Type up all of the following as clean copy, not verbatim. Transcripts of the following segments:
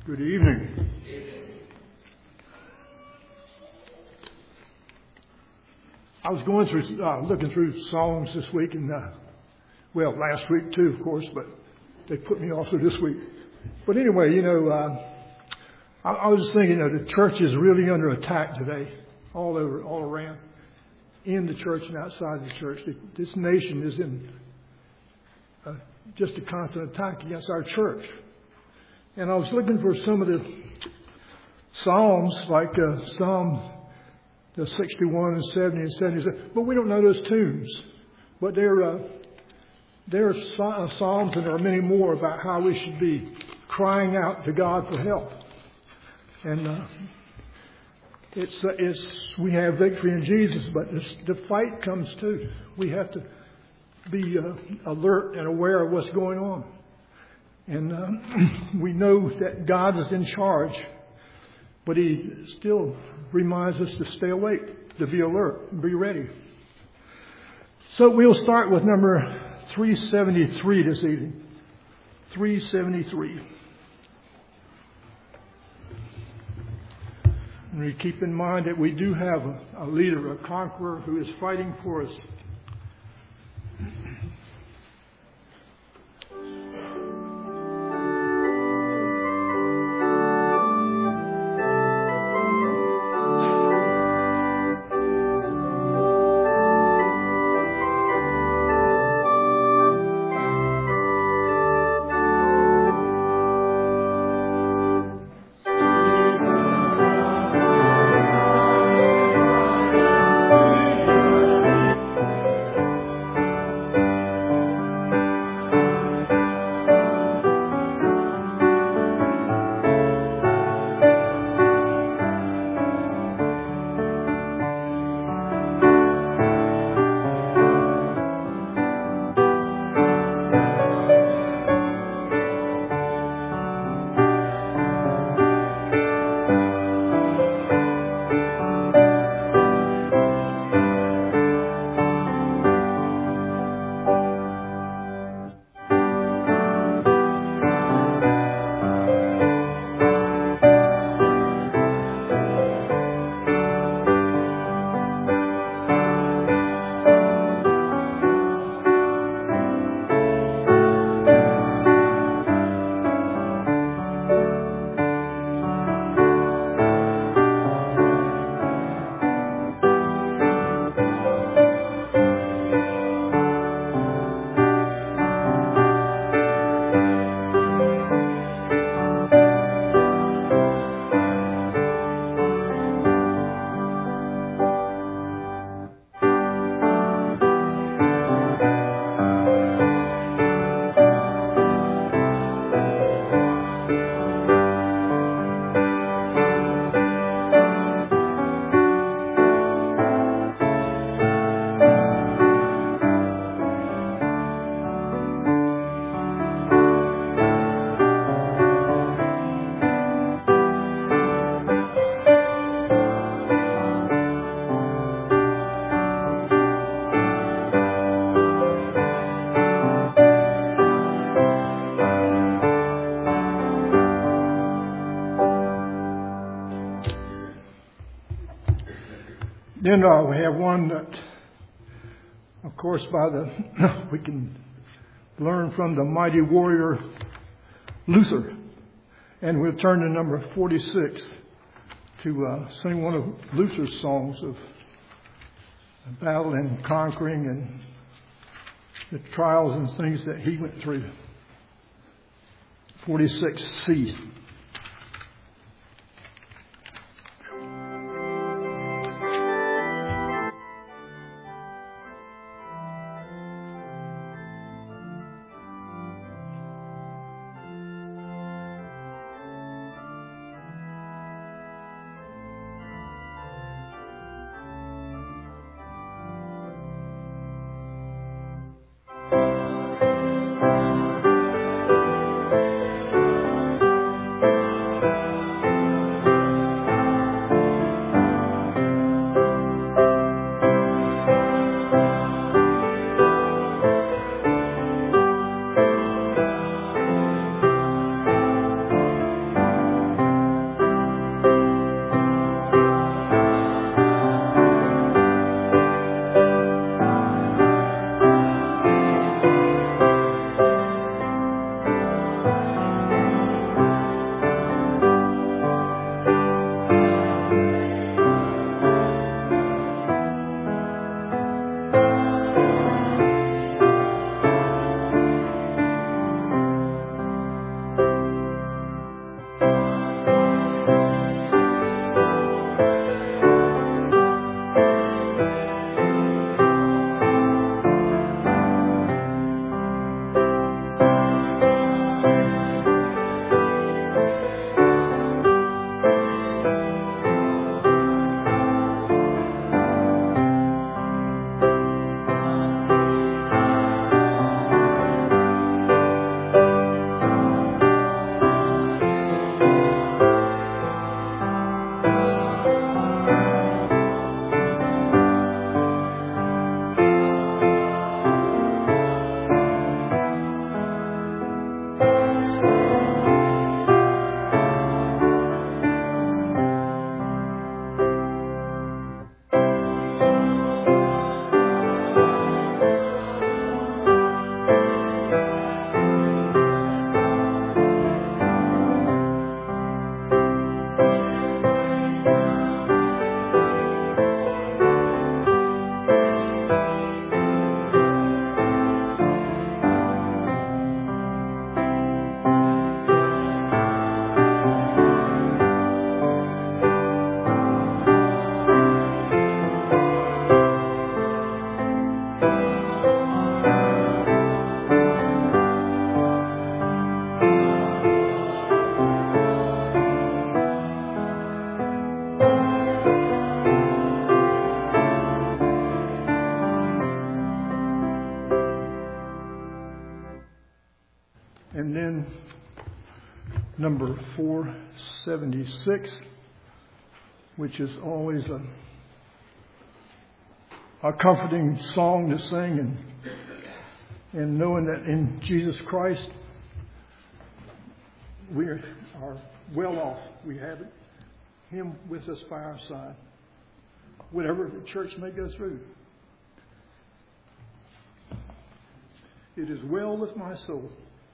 Good evening. I was going through, looking through Psalms this week, and last week too, of course, but they put me off to this week. But anyway, I was just thinking, the church is really under attack today, all over, all around, in the church and outside the church. This nation is in just a constant attack against our church. And I was looking for some of the Psalms, like Psalm the 61 and 70 and 77, but we don't know those tunes. But there are Psalms, and there are many more about how we should be crying out to God for help. And we have victory in Jesus, but the fight comes too. We have to be alert and aware of what's going on. And we know that God is in charge, but He still reminds us to stay awake, to be alert, and be ready. So we'll start with number 373 this evening. 373. And we keep in mind that we do have a leader, a conqueror, who is fighting for us. Then we have one that, of course, we can learn from the mighty warrior Luther. And we'll turn to number 46 to sing one of Luther's songs of battle and conquering and the trials and things that he went through. 46C. And then number 476, which is always a comforting song to sing, and knowing that in Jesus Christ we are well off. We have Him with us by our side, whatever the church may go through. It is well with my soul.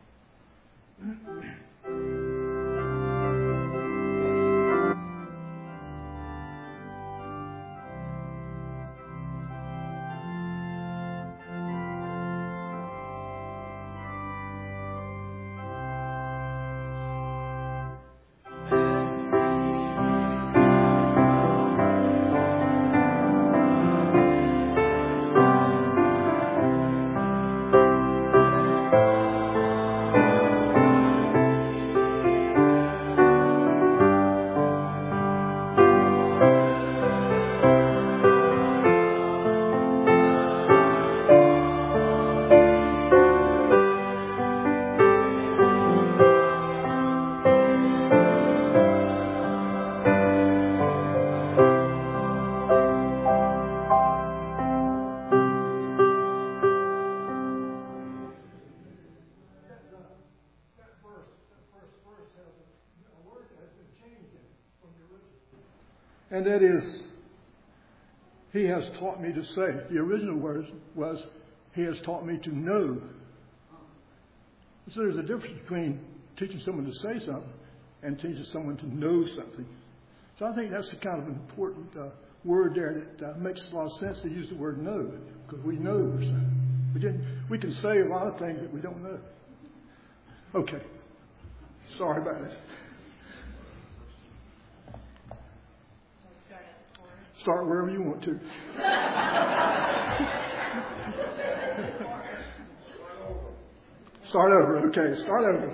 And that is, He has taught me to say. The original word was, He has taught me to know. So there's a difference between teaching someone to say something and teaching someone to know something. So I think that's the kind of important word there that makes a lot of sense to use the word know, because we know something. We can say a lot of things that we don't know. Okay. Sorry about it. Start wherever you want to. Start over. Okay, start over.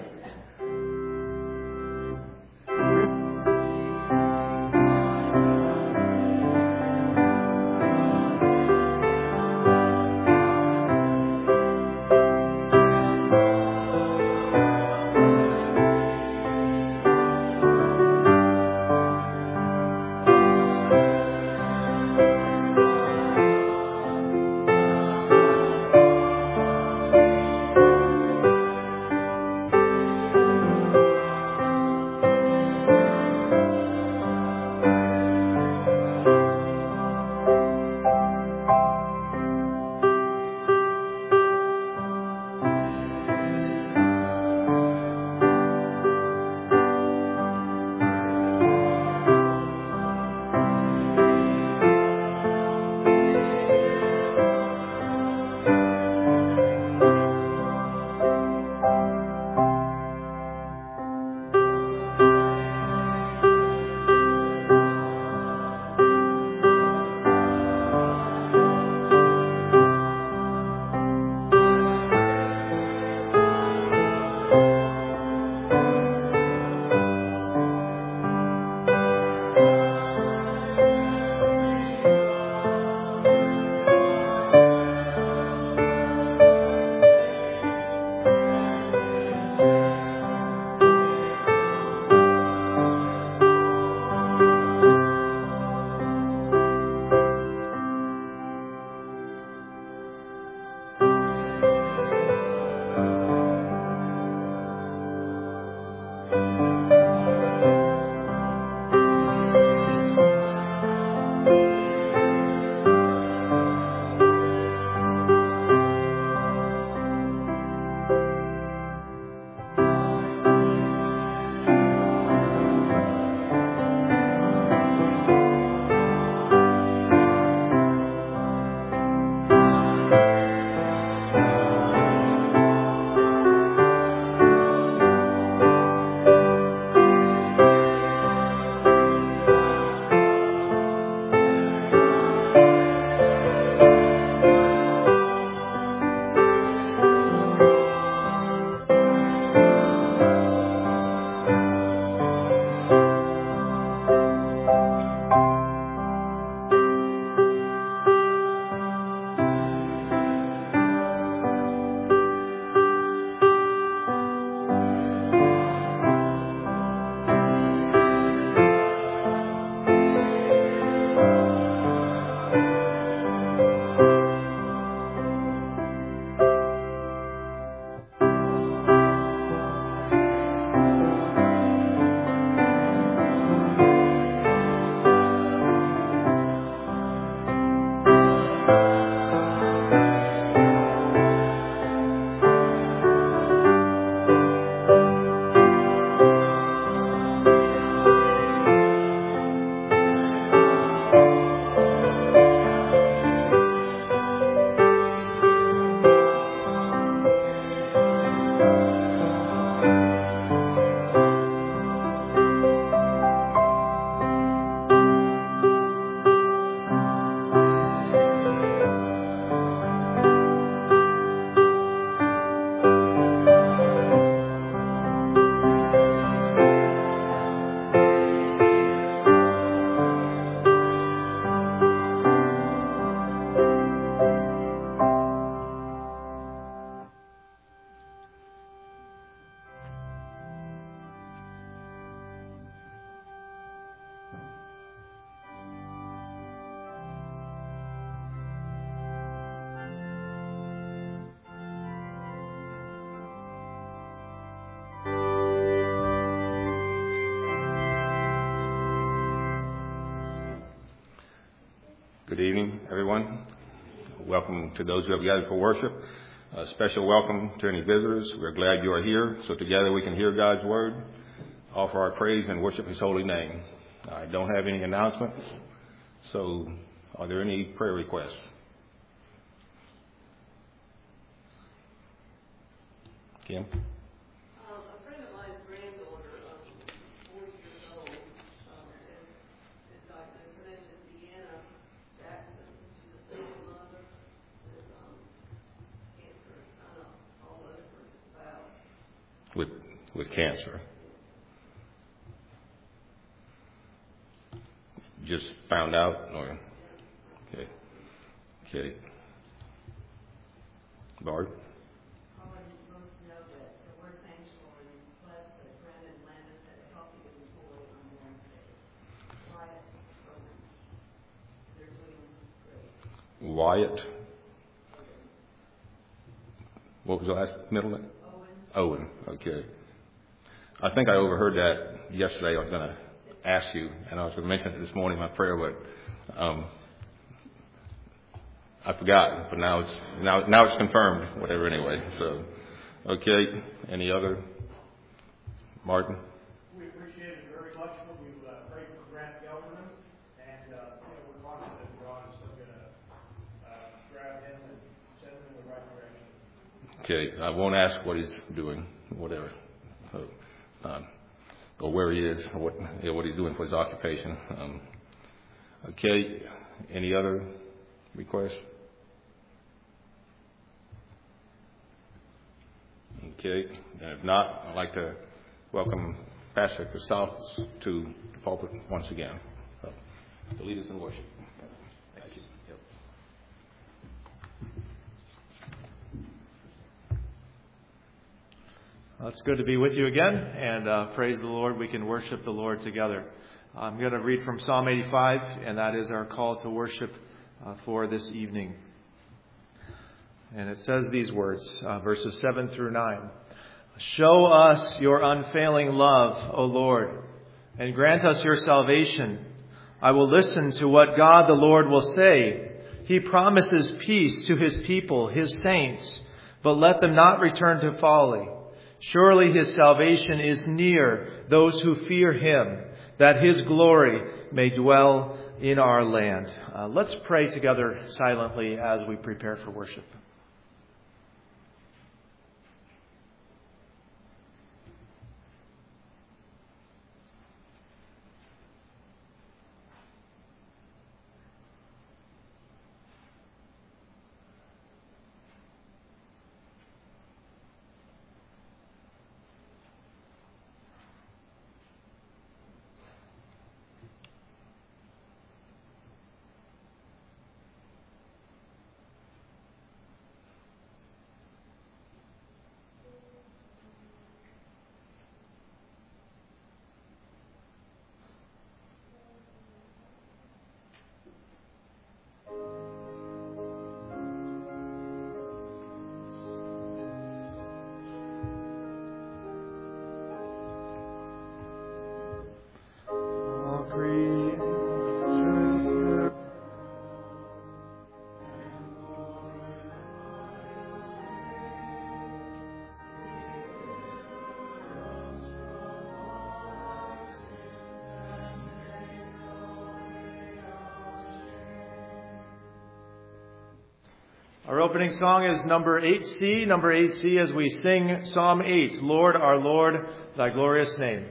Good evening, everyone. Welcome to those who have gathered for worship. A special welcome to any visitors. We're glad you are here, so together we can hear God's word, offer our praise, and worship His holy name. I don't have any announcements, so are there any prayer requests? Kim? With cancer. Just found out, or okay. Bart? Wyatt. What was the last middle name? Owen. Okay. I think I overheard that yesterday. I was going to ask you, and I was going to mention it this morning in my prayer, but I forgot. But now it's confirmed. Whatever, anyway. So, okay. Any other? Martin. We appreciate it very much when you pray for Grant Gelderman, and we're confident that God is still going to grab him and send him in the right direction. Okay. I won't ask what he's doing. Whatever. So, or where he is, or what he's doing for his occupation. Okay. Any other requests? Okay. And if not, I'd like to welcome Pastor Christoph to the pulpit once again. To lead us in worship. Thank you. It's good to be with you again, and praise the Lord. We can worship the Lord together. I'm going to read from Psalm 85, and that is our call to worship for this evening. And it says these words, verses 7 through 9. Show us your unfailing love, O Lord, and grant us your salvation. I will listen to what God the Lord will say. He promises peace to His people, His saints, but let them not return to folly. Surely His salvation is near those who fear Him, that His glory may dwell in our land. Let's pray together silently as we prepare for worship. Our opening song is number 8C as we sing Psalm 8, Lord, our Lord, thy glorious name.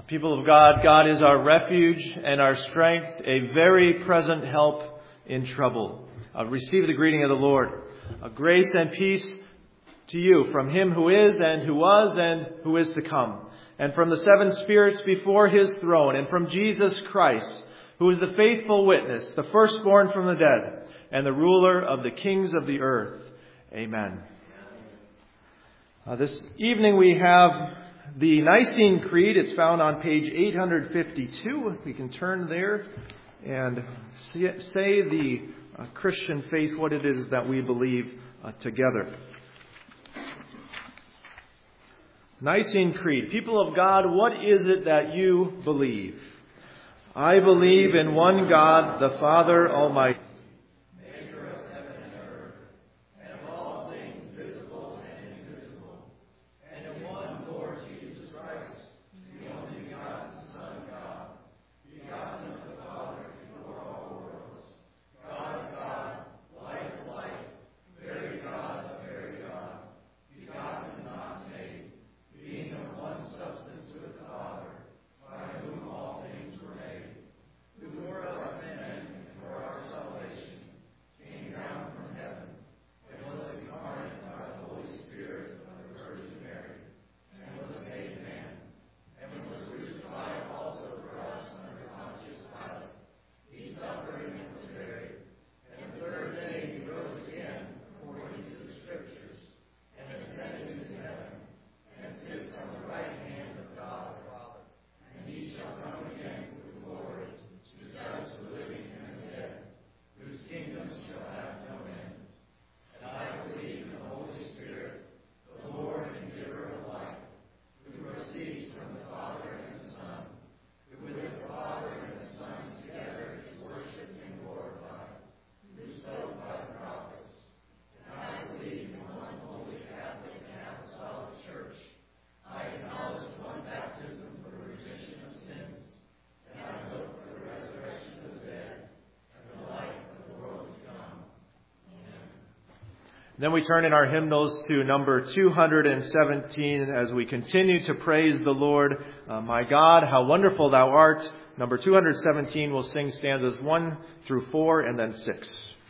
People of God, God is our refuge and our strength, a very present help in trouble. Receive the greeting of the Lord. Grace and peace to you from him who is and who was and who is to come, and from the seven spirits before his throne, and from Jesus Christ, who is the faithful witness, the firstborn from the dead, and the ruler of the kings of the earth. Amen. This evening we have the Nicene Creed. It's found on page 852. We can turn there and say the Christian faith, what it is that we believe together. Nicene Creed. People of God, what is it that you believe? I believe in one God, the Father Almighty, maker of heaven and earth, and of all things visible and invisible, and in one Lord Jesus Christ, the only begotten Son of God, begotten of the Father before all worlds, God of God, light of light, very God of very God, begotten and not made, being of one substance with the Father, by whom all things were made, who for us men and for our salvation came down from heaven, and was incarnate by the Holy Spirit of the Virgin Mary, and was made man, and was crucified also for us under Pontius Pilate. He suffered and was buried, and the third day he rose again, according to the Scriptures, and ascended into heaven, and sits on the right hand of God the Father. And he shall come again with glory to judge the living and the dead, whose kingdom shall have no end. And I believe in the Holy Spirit, the Lord and giver of life, who proceeds from the Father and the Son, who with the Father and the Son together is worshipped and glorified, who spoke by the prophets. And I believe in one holy Catholic and apostolic Church. I acknowledge one baptism for the remission of sins, and I hope for the resurrection of the dead and the life of the world to come. Amen. Then we turn in our hymnals to number 217 as we continue to praise the Lord. My God, how wonderful thou art. Number 217, we'll sing stanzas 1 through 4 and then 6.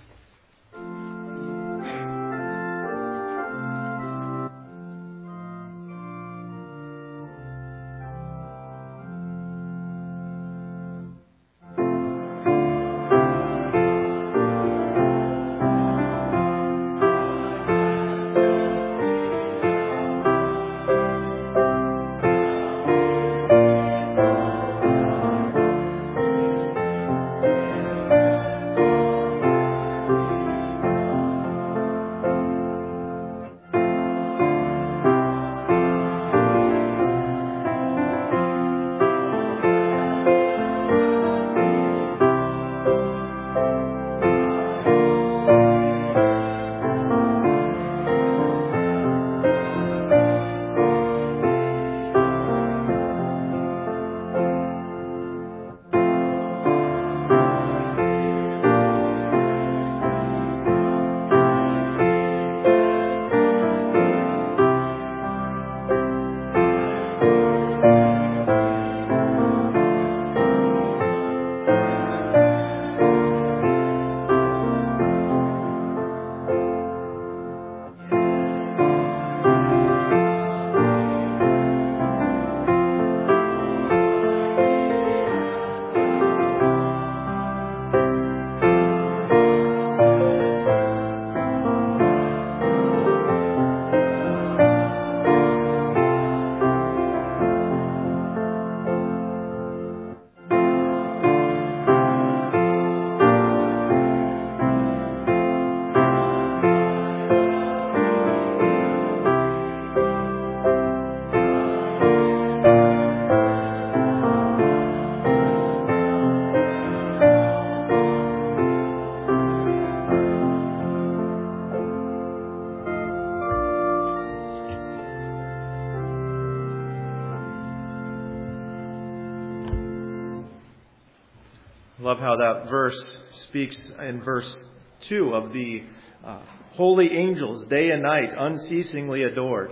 Love how that verse speaks in verse 2 of the holy angels, day and night, unceasingly adored.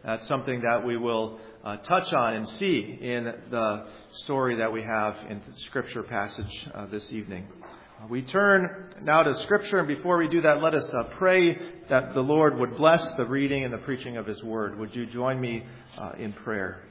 That's something that we will touch on and see in the story that we have in the Scripture passage this evening. We turn now to Scripture, and before we do that, let us pray that the Lord would bless the reading and the preaching of His Word. Would you join me in prayer?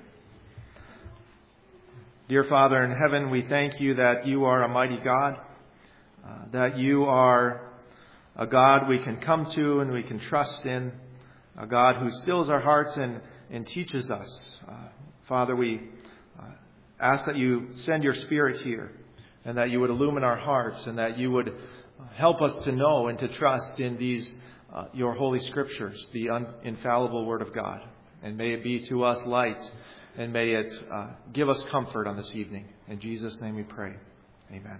Dear Father in heaven, we thank you that you are a mighty God, that you are a God we can come to and we can trust in, a God who stills our hearts and teaches us. Father, we ask that you send your Spirit here and that you would illumine our hearts and that you would help us to know and to trust in these, your holy Scriptures, the infallible Word of God. And may it be to us light and may it give us comfort on this evening. In Jesus' name we pray. Amen.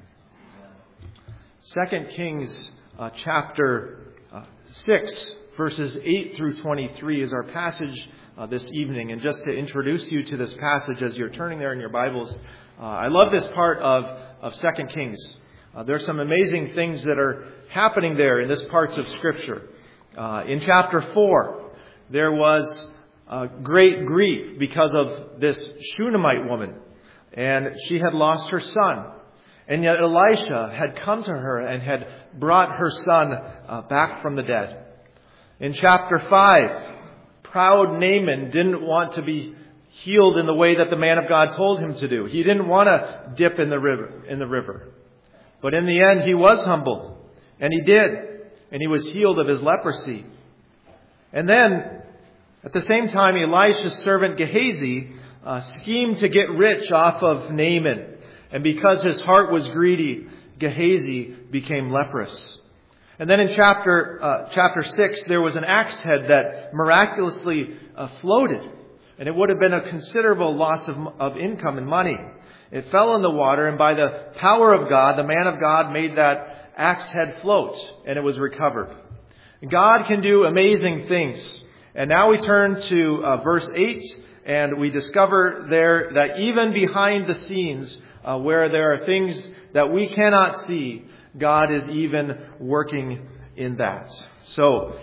2 Kings chapter 6, verses 8 through 23 is our passage this evening. And just to introduce you to this passage as you're turning there in your Bibles, I love this part of 2 Kings. There's some amazing things that are happening there in this parts of Scripture. In chapter 4, there was great grief because of this Shunammite woman, and she had lost her son. And yet Elisha had come to her and had brought her son back from the dead. In chapter 5, proud Naaman didn't want to be healed in the way that the man of God told him to do. He didn't want to dip in the river. But in the end, he was humbled. And he did. And he was healed of his leprosy. And then, at the same time, Elisha's servant Gehazi schemed to get rich off of Naaman. And because his heart was greedy, Gehazi became leprous. And then in chapter 6, there was an axe head that miraculously floated. And it would have been a considerable loss of income and money. It fell in the water, and by the power of God, the man of God made that axe head float, and it was recovered. God can do amazing things. And now we turn to verse 8, and we discover there that even behind the scenes, where there are things that we cannot see, God is even working in that. So,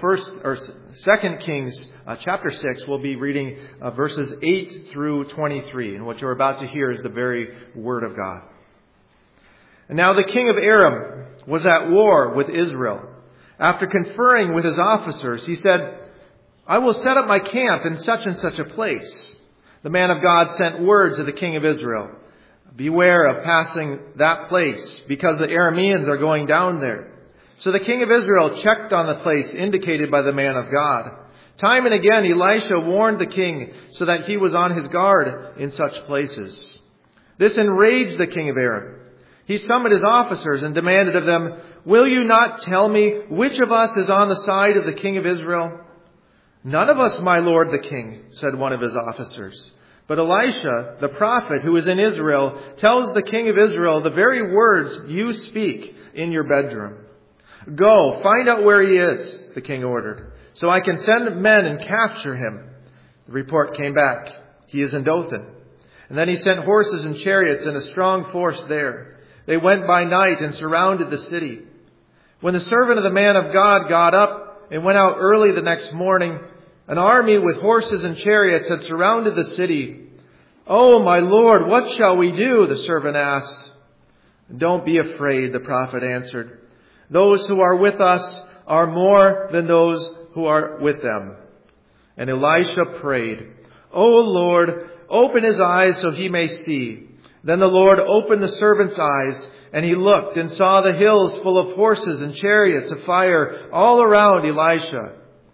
2 Kings chapter 6, we'll be reading verses 8 through 23. And what you're about to hear is the very Word of God. And now the king of Aram was at war with Israel. After conferring with his officers, he said, "I will set up my camp in such and such a place." The man of God sent word to the king of Israel, "Beware of passing that place, because the Arameans are going down there." So the king of Israel checked on the place indicated by the man of God. Time and again Elisha warned the king so that he was on his guard in such places. This enraged the king of Aram. He summoned his officers and demanded of them, "Will you not tell me which of us is on the side of the king of Israel?" "None of us, my lord the king," said one of his officers. But Elisha, the prophet who is in Israel, tells the king of Israel the very words you speak in your bedroom. "Go, find out where he is," the king ordered, "so I can send men and capture him." The report came back, "He is in Dothan." And then he sent horses and chariots and a strong force there. They went by night and surrounded the city. When the servant of the man of God got up and went out early the next morning, an army with horses and chariots had surrounded the city. "Oh, my lord, what shall we do?" the servant asked. "Don't be afraid," the prophet answered. "Those who are with us are more than those who are with them." And Elisha prayed, "O Lord, open his eyes so he may see." Then the Lord opened the servant's eyes, and he looked and saw the hills full of horses and chariots of fire all around Elisha.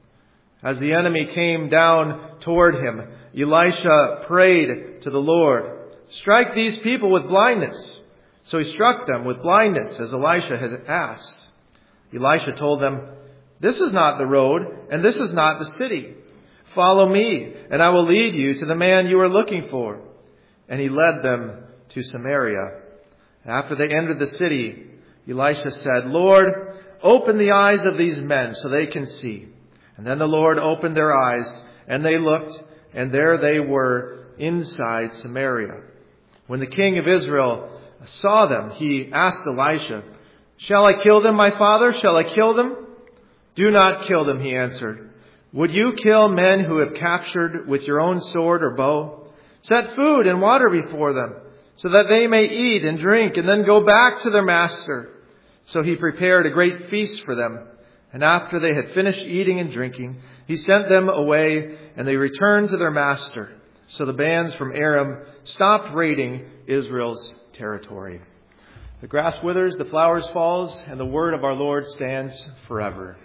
As the enemy came down toward him, Elisha prayed to the Lord, "Strike these people with blindness." So he struck them with blindness, as Elisha had asked. Elisha told them, "This is not the road, and this is not the city. Follow me, and I will lead you to the man you are looking for." And he led them to Samaria. After they entered the city, Elisha said, "Lord, open the eyes of these men so they can see." And then the Lord opened their eyes, and they looked, and there they were inside Samaria. When the king of Israel saw them, he asked Elisha, "Shall I kill them, my father? Shall I kill them?" "Do not kill them," he answered. Would you kill men who have captured with your own sword or bow? Set food and water before them, so that they may eat and drink and then go back to their master. So he prepared a great feast for them. And after they had finished eating and drinking, he sent them away, and they returned to their master. So the bands from Aram stopped raiding Israel's territory. The grass withers, the flowers falls, and the word of our Lord stands forever.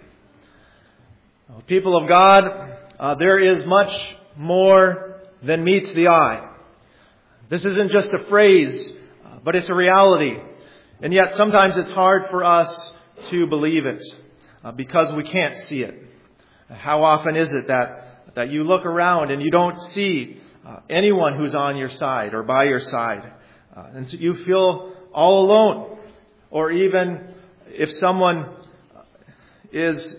People of God, there is much more than meets the eye. This isn't just a phrase, but it's a reality. And yet sometimes it's hard for us to believe it because we can't see it. How often is it that you look around and you don't see anyone who's on your side or by your side? And so you feel all alone. Or even if someone is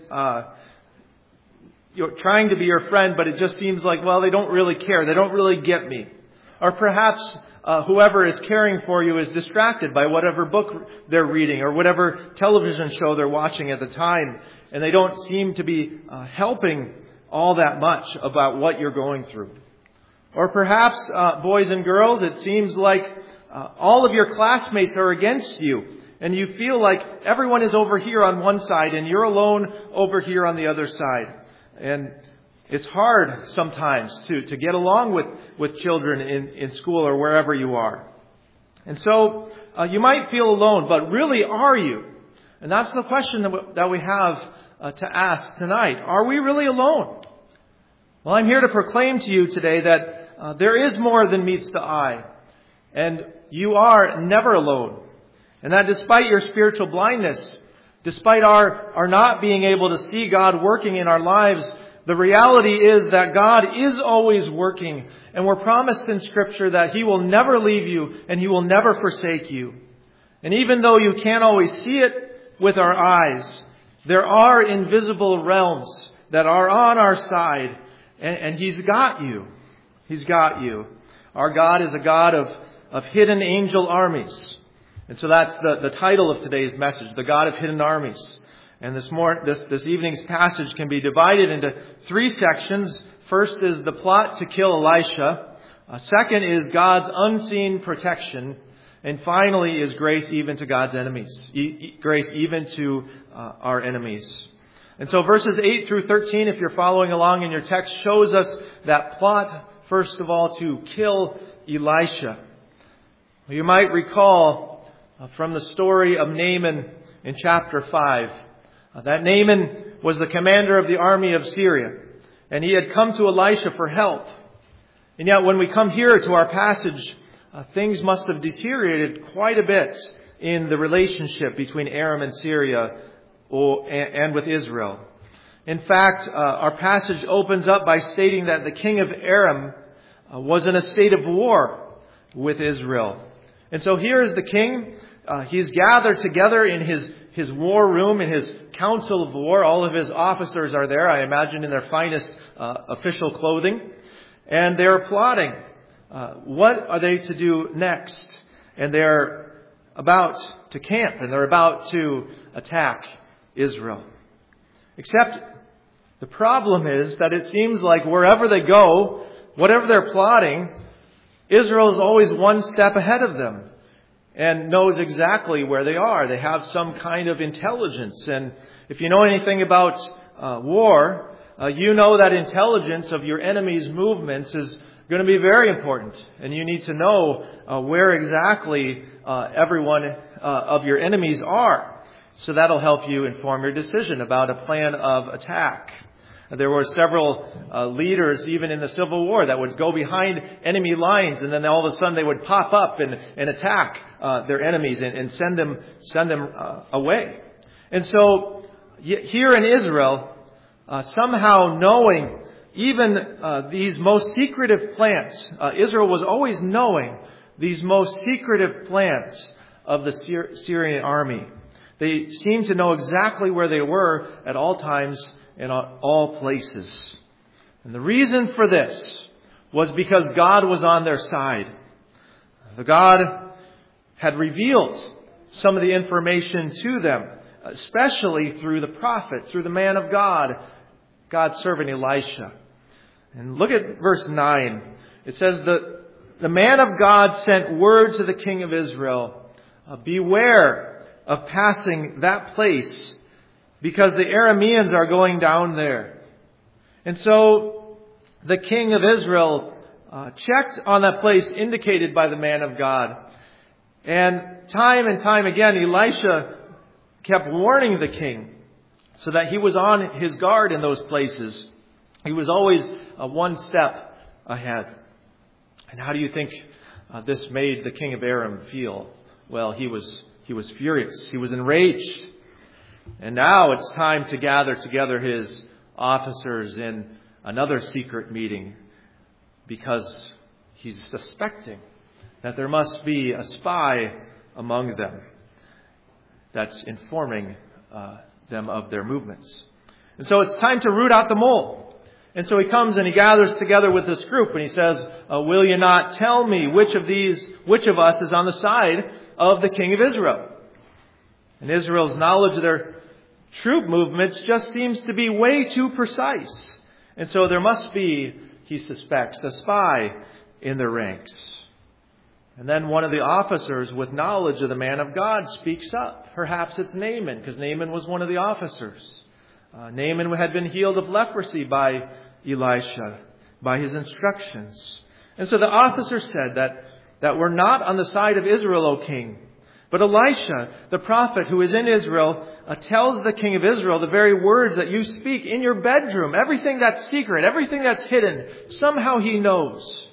you're trying to be your friend, but it just seems like, well, they don't really care. They don't really get me. Or perhaps whoever is caring for you is distracted by whatever book they're reading or whatever television show they're watching at the time. And they don't seem to be helping all that much about what you're going through. Or perhaps, boys and girls, it seems like all of your classmates are against you. And you feel like everyone is over here on one side and you're alone over here on the other side. And it's hard sometimes to get along with children in school or wherever you are. And so you might feel alone, but really are you? And that's the question that we have to ask tonight. Are we really alone? Well, I'm here to proclaim to you today that there is more than meets the eye. And you are never alone. And that despite your spiritual blindness, despite our not being able to see God working in our lives, the reality is that God is always working. And we're promised in Scripture that He will never leave you and He will never forsake you. And even though you can't always see it with our eyes, there are invisible realms that are on our side. And He's got you. He's got you. Our God is a God of hidden angel armies. And so that's the title of today's message, the God of hidden armies. And this evening's passage can be divided into 3 sections. First is the plot to kill Elisha. Second is God's unseen protection. And finally is grace even to God's enemies. Grace even to our enemies. And so verses 8 through 13, if you're following along in your text, shows us that plot, first of all, to kill Elisha. You might recall from the story of Naaman in chapter 5. That Naaman was the commander of the army of Syria. And he had come to Elisha for help. And yet when we come here to our passage, things must have deteriorated quite a bit in the relationship between Aram and Syria and with Israel. In fact, our passage opens up by stating that the king of Aram was in a state of war with Israel. And so here is the king. He's gathered together in his war room, in his council of war. All of his officers are there, I imagine, in their finest official clothing. And they're plotting. What are they to do next? And they're about to camp, and they're about to attack Israel. Except the problem is that it seems like wherever they go, whatever they're plotting, Israel is always one step ahead of them and knows exactly where they are. They have some kind of intelligence. And if you know anything about war, you know that intelligence of your enemy's movements is going to be very important. And you need to know where exactly everyone of your enemies are. So that'll help you inform your decision about a plan of attack. There were several leaders, even in the Civil War, that would go behind enemy lines, and then all of a sudden they would pop up and attack their enemies and send them away. And so here in Israel, somehow knowing even these most secretive plans, Israel was always knowing these most secretive plans of the Syrian army. They seemed to know exactly where they were at all times in all places. And the reason for this was because God was on their side. The God had revealed some of the information to them, especially through the prophet, through the man of God, God's servant Elisha. And look at verse 9. It says that the man of God sent word to the king of Israel, beware of passing that place, because the Arameans are going down there. And so the king of Israel checked on that place indicated by the man of God. And time again, Elisha kept warning the king so that he was on his guard in those places. He was always one step ahead. And how do you think this made the king of Aram feel? Well, he was furious. He was enraged. And now it's time to gather together his officers in another secret meeting, because he's suspecting that there must be a spy among them that's informing them of their movements. And so it's time to root out the mole. And so he comes and he gathers together with this group and he says, will you not tell me which of us is on the side of the king of Israel? And Israel's knowledge of their troop movements just seems to be way too precise. And so there must be, he suspects, a spy in their ranks. And then one of the officers with knowledge of the man of God speaks up. Perhaps it's Naaman, because Naaman was one of the officers. Naaman had been healed of leprosy by Elisha, by his instructions. And so the officer said that we're not on the side of Israel, O king. But Elisha, the prophet who is in Israel, tells the king of Israel the very words that you speak in your bedroom. Everything that's secret, everything that's hidden, somehow he knows.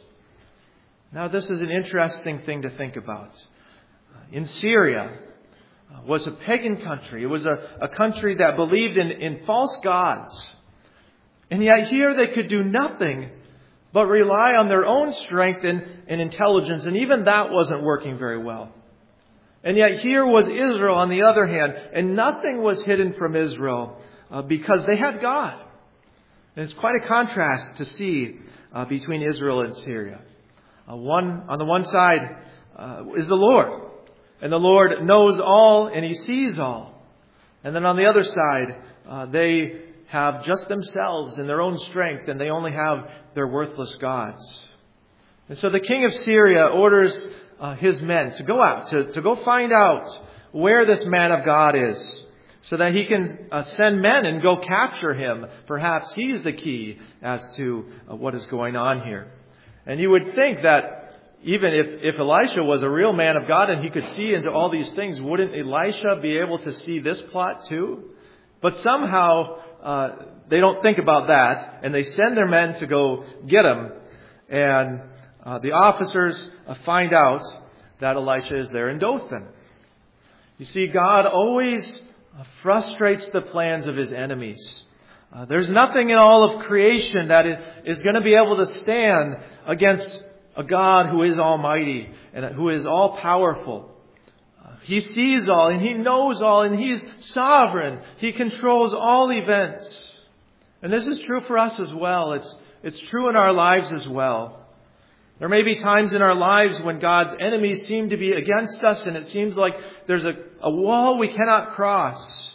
Now this is an interesting thing to think about. In Syria was a pagan country. It was a country that believed in false gods. And yet here they could do nothing but rely on their own strength and intelligence. And even that wasn't working very well. And yet here was Israel on the other hand. And nothing was hidden from Israel because they had God. And it's quite a contrast to see between Israel and Syria. On the one side is the Lord. And the Lord knows all and He sees all. And then on the other side, they have just themselves and their own strength, and they only have their worthless gods. And so the king of Syria orders his men to go out, to go find out where this man of God is, so that he can send men and go capture him. Perhaps he's the key as to what is going on here. And you would think that even if Elisha was a real man of God and he could see into all these things, wouldn't Elisha be able to see this plot too? But somehow they don't think about that, and they send their men to go get him. And the officers find out that Elisha is there in Dothan. You see, God always frustrates the plans of His enemies. There's nothing in all of creation that is going to be able to stand against a God who is almighty and who is all powerful. He sees all and He knows all and He's sovereign. He controls all events. And this is true for us as well. It's true in our lives as well. There may be times in our lives when God's enemies seem to be against us and it seems like there's a wall we cannot cross.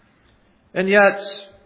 And yet,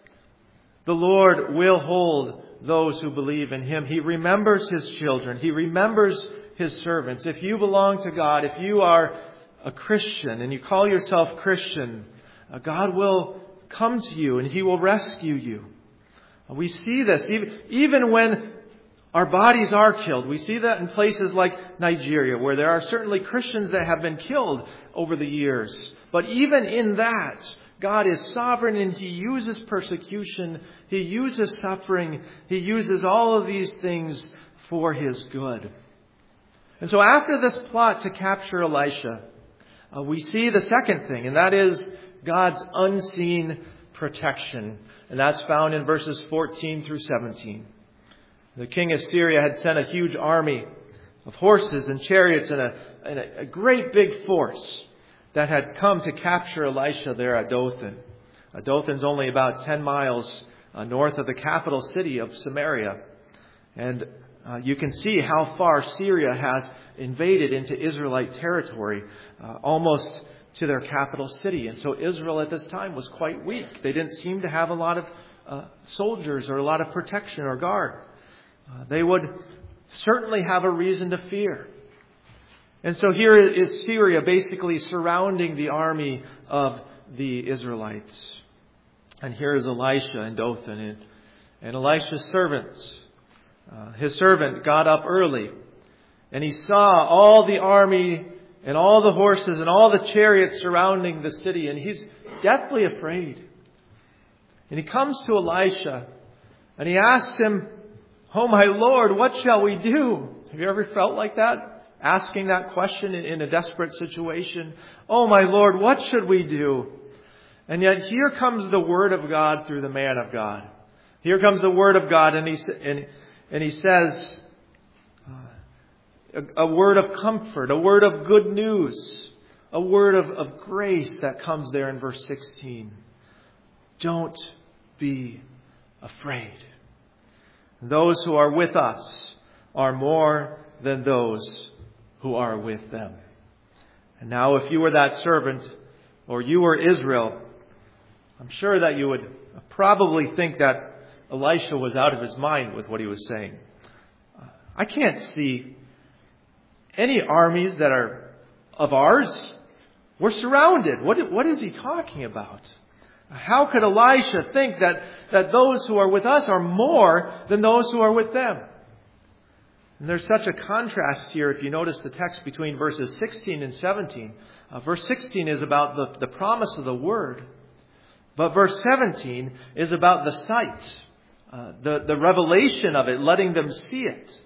the Lord will hold those who believe in Him. He remembers His children. He remembers His servants. If you belong to God, if you are a Christian and you call yourself Christian, God will come to you and He will rescue you. We see this even when our bodies are killed. We see that in places like Nigeria, where there are certainly Christians that have been killed over the years. But even in that, God is sovereign and He uses persecution. He uses suffering. He uses all of these things for His good. And so after this plot to capture Elisha, we see the second thing, and that is God's unseen protection. And that's found in verses 14 through 17. The king of Syria had sent a huge army of horses and chariots and a great big force that had come to capture Elisha there at Dothan. Dothan's only about 10 miles north of the capital city of Samaria. And you can see how far Syria has invaded into Israelite territory, almost to their capital city. And so Israel at this time was quite weak. They didn't seem to have a lot soldiers or a lot of protection or guard. They would certainly have a reason to fear. And so here is Syria basically surrounding the army of the Israelites. And here is Elisha and Dothan and Elisha's servants. His servant got up early and he saw all the army and all the horses and all the chariots surrounding the city, and he's deathly afraid. And he comes to Elisha and he asks him, "Oh my Lord, what shall we do?" Have you ever felt like that? Asking that question in a desperate situation. "Oh my Lord, what should we do?" And yet here comes the word of God through the man of God. Here comes the word of God, and he says a word of comfort, a word of good news, a word of grace that comes there in verse 16. Don't be afraid. Those who are with us are more than those who are with them. And now if you were that servant, or you were Israel, I'm sure that you would probably think that Elisha was out of his mind with what he was saying. I can't see any armies that are of ours. We're surrounded. What is he talking about? How could Elisha think that those who are with us are more than those who are with them? And there's such a contrast here, if you notice the text, between verses 16 and 17. Verse 16 is about the promise of the word. But verse 17 is about the sight, the revelation of it, letting them see it.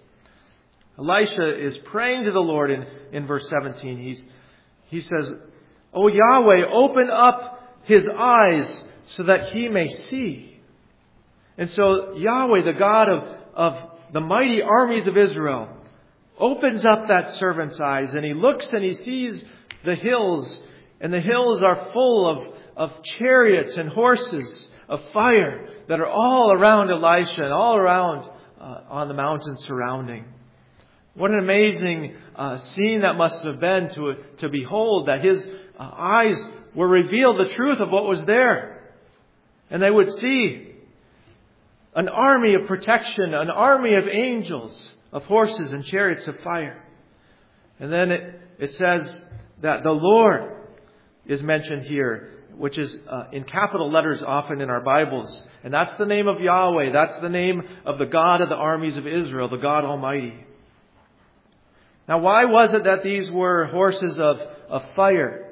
Elisha is praying to the Lord in verse 17. He says, "O Yahweh, open up his eyes so that he may see." And so Yahweh, the God of the mighty armies of Israel, opens up that servant's eyes, and he looks and he sees the hills, and the hills are full of chariots and horses of fire that are all around Elisha and all around on the mountains surrounding. What an amazing scene that must have been to behold, that his eyes were revealed the truth of what was there. And they would see an army of protection, an army of angels, of horses and chariots of fire. And then it says that the Lord is mentioned here, which is in capital letters often in our Bibles. And that's the name of Yahweh. That's the name of the God of the armies of Israel, the God Almighty. Now, why was it that these were horses of fire?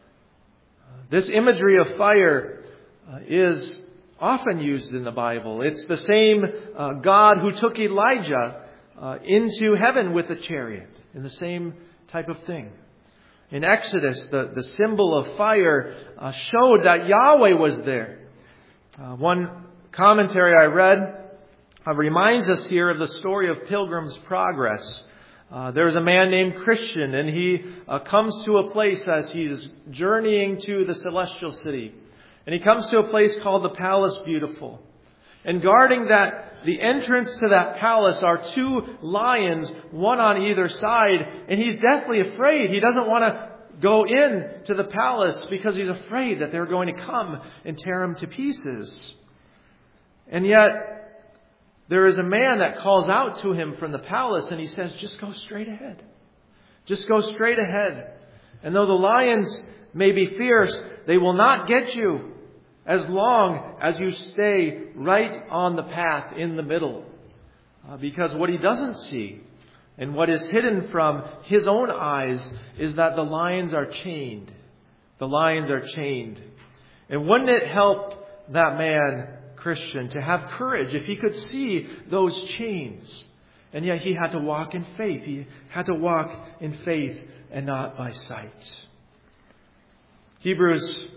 This imagery of fire is often used in the Bible. It's the same God who took Elijah into heaven with a chariot, in the same type of thing. In Exodus, the symbol of fire showed that Yahweh was there. One commentary I read reminds us here of the story of Pilgrim's Progress. There's a man named Christian, and he comes to a place as he's journeying to the celestial city. And he comes to a place called the Palace Beautiful. And guarding the entrance to that palace are two lions, one on either side. And he's deathly afraid. He doesn't want to go in to the palace because he's afraid that they're going to come and tear him to pieces. And yet, there is a man that calls out to him from the palace, and he says, "Just go straight ahead. Just go straight ahead. And though the lions may be fierce, they will not get you as long as you stay right on the path in the middle." Because what he doesn't see, and what is hidden from his own eyes, is that the lions are chained. The lions are chained. And wouldn't it help that man, Christian, to have courage if he could see those chains? And yet he had to walk in faith. He had to walk in faith and not by sight. Hebrews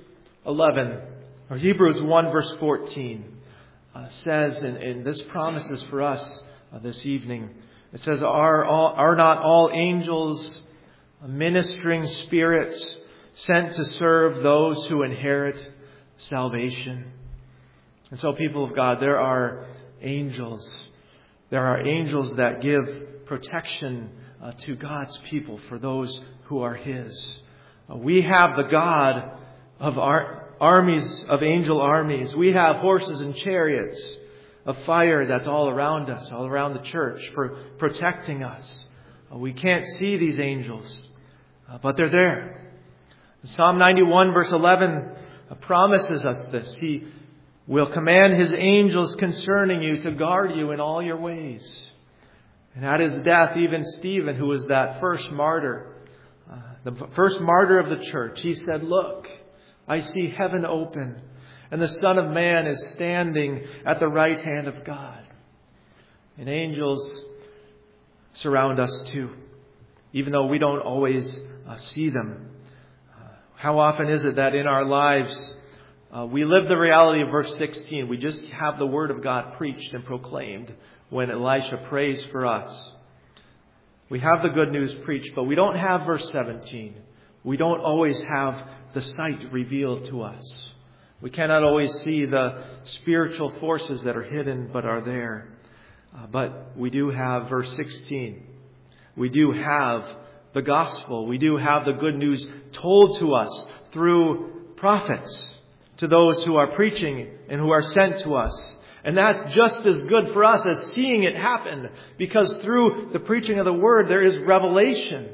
1 verse 14 says, and this promises for us this evening, it says, are not all angels ministering spirits sent to serve those who inherit salvation? And so, people of God, there are angels. There are angels that give protection to God's people for those who are His. We have the God of armies of angel armies. We have horses and chariots of fire that's all around us, all around the church, for protecting us. We can't see these angels, but they're there. Psalm 91 verse 11 promises us this. He will command His angels concerning you to guard you in all your ways. And at His death, even Stephen, who was that first martyr, the first martyr of the church, he said, "Look, I see heaven open, and the Son of Man is standing at the right hand of God." And angels surround us too, even though we don't always see them. How often is it that in our lives we live the reality of verse 16? We just have the Word of God preached and proclaimed when Elisha prays for us. We have the good news preached, but we don't have verse 17. We don't always have the sight revealed to us. We cannot always see the spiritual forces that are hidden but are there. But we do have verse 16. We do have the gospel. We do have the good news told to us through prophets, to those who are preaching and who are sent to us. And that's just as good for us as seeing it happen, because through the preaching of the Word there is revelation.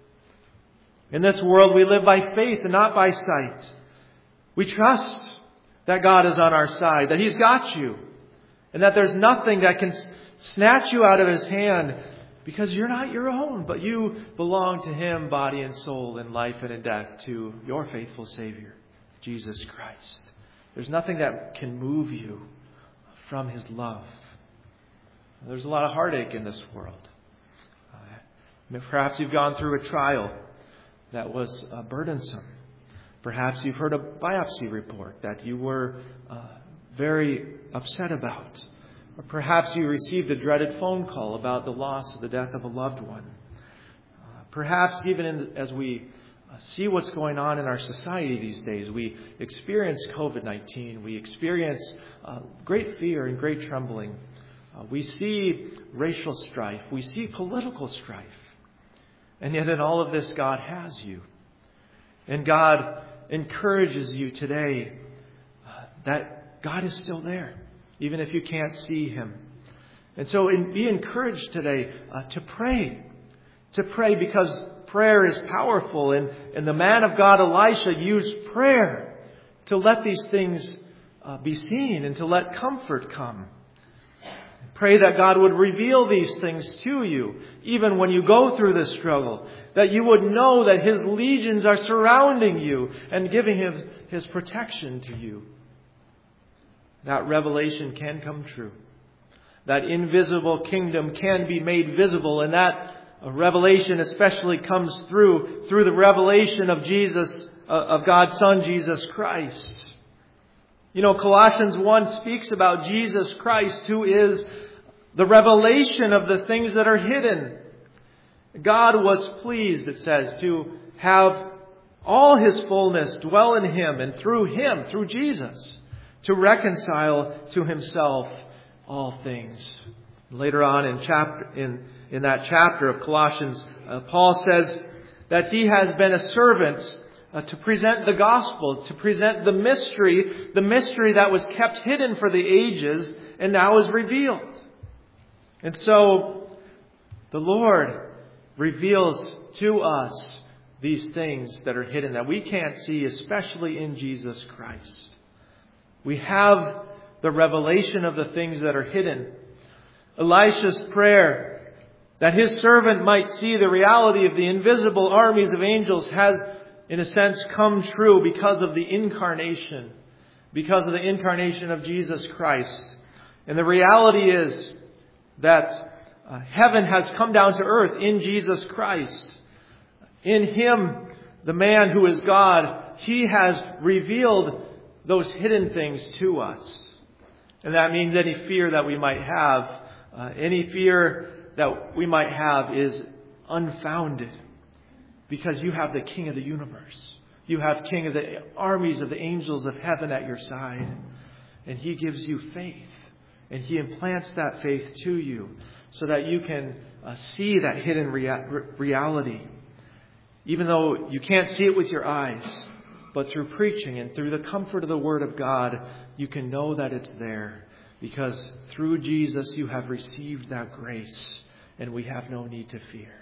In this world we live by faith and not by sight. We trust that God is on our side, that He's got you, and that there's nothing that can snatch you out of His hand, because you're not your own, but you belong to Him, body and soul, in life and in death, to your faithful Savior, Jesus Christ. There's nothing that can move you from His love. There's a lot of heartache in this world. Perhaps you've gone through a trial that was burdensome. Perhaps you've heard a biopsy report that you were very upset about. Or perhaps you received a dreaded phone call about the loss of the death of a loved one. Perhaps even as we see what's going on in our society these days, we experience COVID-19. We experience great fear and great trembling. We see racial strife. We see political strife. And yet in all of this, God has you. And God encourages you today that God is still there, even if you can't see Him. And so be encouraged today to pray. To pray, because prayer is powerful. And the man of God, Elisha, used prayer to let these things be seen and to let comfort come. Pray that God would reveal these things to you, even when you go through this struggle. That you would know that His legions are surrounding you and giving Him His protection to you. That revelation can come true. That invisible kingdom can be made visible, and that revelation especially comes through the revelation of Jesus, of God's Son, Jesus Christ. You know, Colossians 1 speaks about Jesus Christ, who is the revelation of the things that are hidden. God was pleased, it says, to have all His fullness dwell in Him, and through Him, through Jesus, to reconcile to Himself all things. Later on in that chapter of Colossians, Paul says that he has been a servant to present the gospel, to present the mystery that was kept hidden for the ages and now is revealed. And so the Lord reveals to us these things that are hidden that we can't see, especially in Jesus Christ. We have the revelation of the things that are hidden. Elisha's prayer that his servant might see the reality of the invisible armies of angels has, in a sense, come true because of the incarnation. Because of the incarnation of Jesus Christ. And the reality is that heaven has come down to earth in Jesus Christ. In Him, the man who is God, He has revealed those hidden things to us. And that means any fear that we might have, is unfounded. Because you have the King of the universe. You have King of the armies of the angels of heaven at your side. And He gives you faith. And He implants that faith to you so that you can see that hidden reality. Even though you can't see it with your eyes, but through preaching and through the comfort of the Word of God, you can know that it's there. Because through Jesus you have received that grace, and we have no need to fear.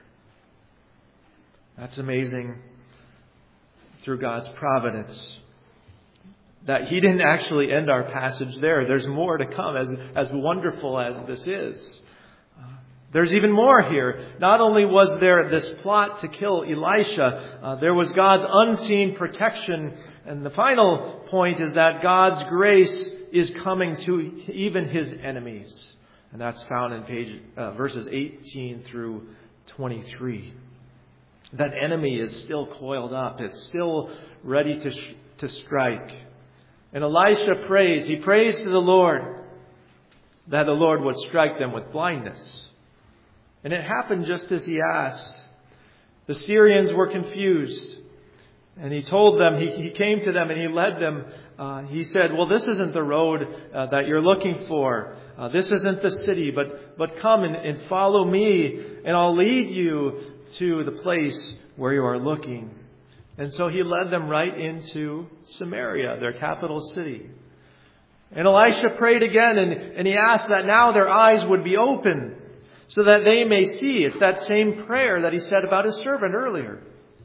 That's amazing through God's providence. That He didn't actually end our passage there. There's more to come, as wonderful as this is. There's even more here. Not only was there this plot to kill Elisha, there was God's unseen protection. And the final point is that God's grace is coming to even His enemies. And that's found in verses 18 through 23. That enemy is still coiled up. It's still ready to strike. And Elisha prays. He prays to the Lord that the Lord would strike them with blindness. And it happened just as he asked. The Syrians were confused. And he told them, he came to them and he led them. He said, well, this isn't the road that you're looking for. This isn't the city, but come and follow me, and I'll lead you to the place where you are looking. And so he led them right into Samaria, their capital city. And Elisha prayed again, and he asked that now their eyes would be open so that they may see. It's that same prayer that he said about his servant earlier.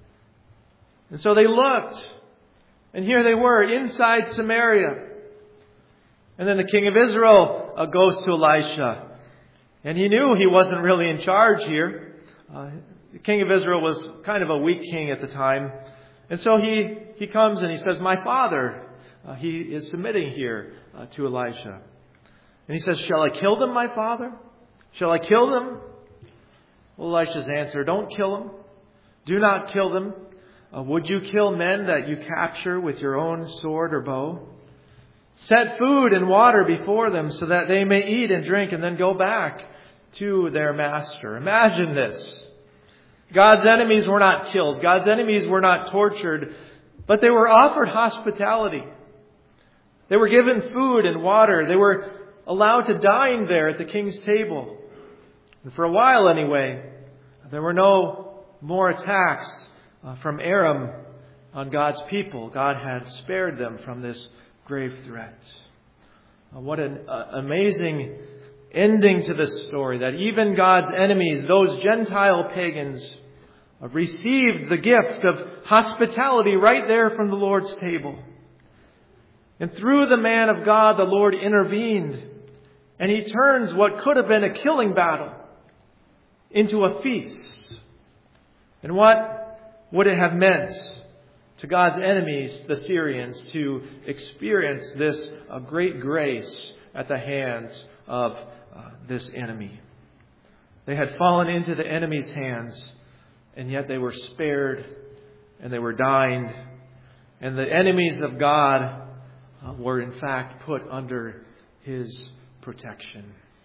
And so they looked, and here they were inside Samaria. And then the king of Israel goes to Elisha. And he knew he wasn't really in charge here. The king of Israel was kind of a weak king at the time. And so he comes and he says, my father, he is submitting here to Elisha. And he says, shall I kill them, my father? Shall I kill them? Well, Elisha's answer, don't kill them. Do not kill them. Would you kill men that you capture with your own sword or bow? Set food and water before them so that they may eat and drink and then go back to their master. Imagine this. God's enemies were not killed. God's enemies were not tortured, but they were offered hospitality. They were given food and water. They were allowed to dine there at the king's table. And for a while anyway, there were no more attacks from Aram on God's people. God had spared them from this grave threat. What an amazing ending to this story, that even God's enemies, those Gentile pagans, received the gift of hospitality right there from the Lord's table. And through the man of God, the Lord intervened, and He turns what could have been a killing battle into a feast. And what would it have meant to God's enemies, the Syrians, to experience this great grace at the hands of this enemy? They had fallen into the enemy's hands, and yet they were spared, and they were dined. And the enemies of God were in fact put under His protection.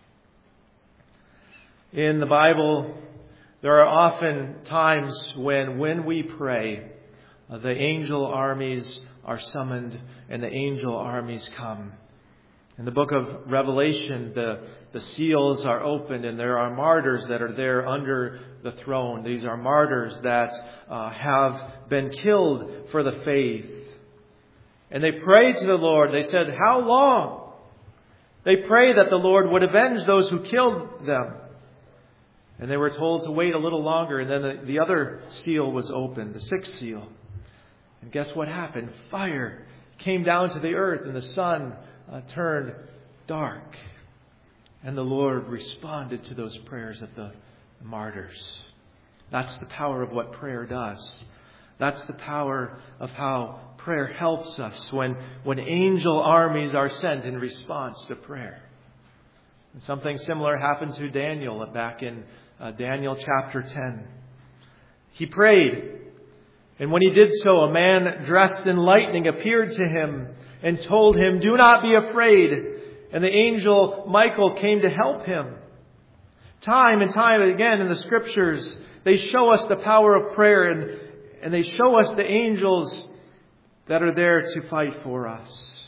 In the Bible, there are often times when we pray, the angel armies are summoned and the angel armies come. In the book of Revelation, the seals are opened and there are martyrs that are there under the throne. These are martyrs that have been killed for the faith. And they prayed to the Lord. They said, how long? They pray that the Lord would avenge those who killed them. And they were told to wait a little longer. And then the other seal was opened, the sixth seal. And guess what happened? Fire came down to the earth and the sun turned dark. And the Lord responded to those prayers of the martyrs. That's the power of what prayer does. That's the power of how prayer helps us when angel armies are sent in response to prayer. And something similar happened to Daniel back in Daniel chapter 10. He prayed, and when he did so, a man dressed in lightning appeared to him and told him, do not be afraid. And the angel Michael came to help him. Time and time again in the Scriptures, they show us the power of prayer, and they show us the angels that are there to fight for us.